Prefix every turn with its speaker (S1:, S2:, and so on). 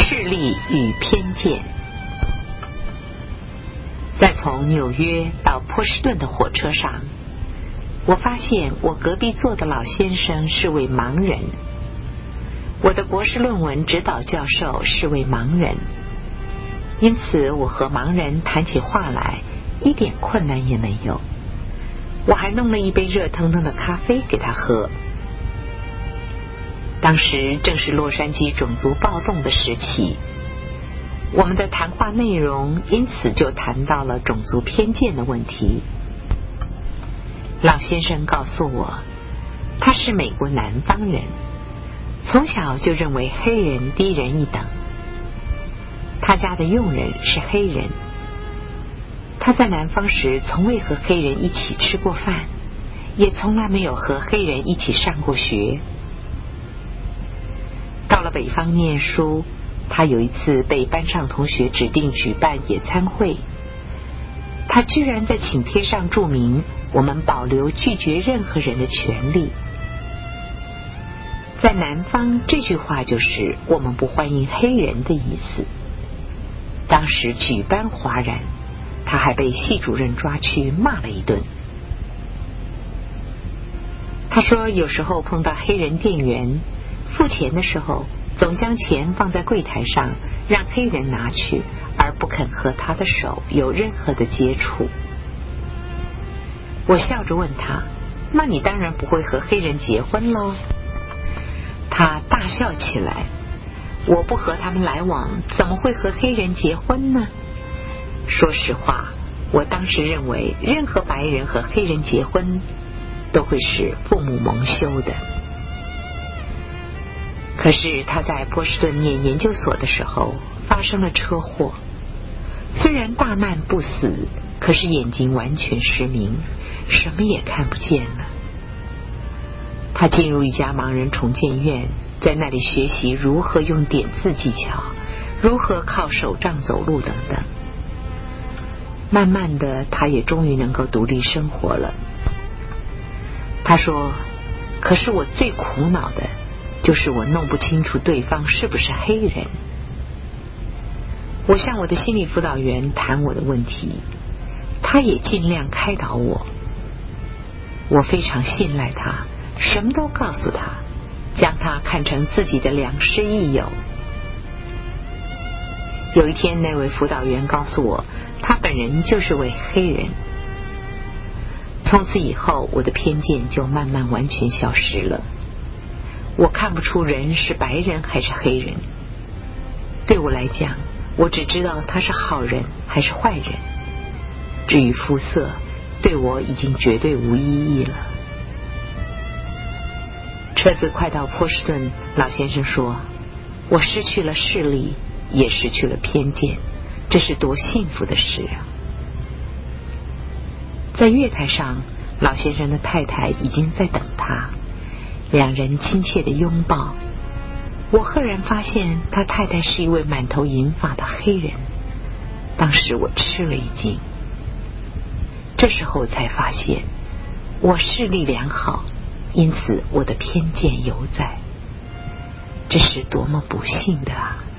S1: 势力与偏见。在从纽约到波士顿的火车上，我发现我隔壁坐的老先生是位盲人，我的博士论文指导教授是位盲人，因此我和盲人谈起话来一点困难也没有。我还弄了一杯热腾腾的咖啡给他喝。当时正是洛杉矶种族暴动的时期，我们的谈话内容因此就谈到了种族偏见的问题。老先生告诉我，他是美国南方人，从小就认为黑人低人一等。他家的佣人是黑人，他在南方时从未和黑人一起吃过饭，也从来没有和黑人一起上过学。到了北方念书，他有一次被班上同学指定举办野餐会，他居然在请帖上注明我们保留拒绝任何人的权利。在南方，这句话就是我们不欢迎黑人的意思。当时举班哗然，他还被系主任抓去骂了一顿。他说有时候碰到黑人店员，付钱的时候总将钱放在柜台上，让黑人拿去，而不肯和他的手有任何的接触。我笑着问他，那你当然不会和黑人结婚咯？他大笑起来，我不和他们来往，怎么会和黑人结婚呢？说实话，我当时认为任何白人和黑人结婚都会使父母蒙羞的。可是他在波士顿念研究所的时候发生了车祸，虽然大难不死，可是眼睛完全失明，什么也看不见了。他进入一家盲人重建院，在那里学习如何用点字技巧，如何靠手杖走路等等。慢慢的，他也终于能够独立生活了。他说，可是我最苦恼的就是我弄不清楚对方是不是黑人。我向我的心理辅导员谈我的问题，他也尽量开导我。我非常信赖他，什么都告诉他，将他看成自己的良师益友。有一天，那位辅导员告诉我，他本人就是位黑人。从此以后，我的偏见就慢慢完全消失了。我看不出人是白人还是黑人，对我来讲，我只知道他是好人还是坏人。至于肤色，对我已经绝对无意义了。车子快到波士顿，老先生说，我失去了视力，也失去了偏见，这是多幸福的事啊！在月台上，老先生的太太已经在等他，两人亲切的拥抱。我赫然发现他太太是一位满头银发的黑人，当时我吃了一惊。这时候才发现，我视力良好，因此我的偏见犹在，这是多么不幸的啊！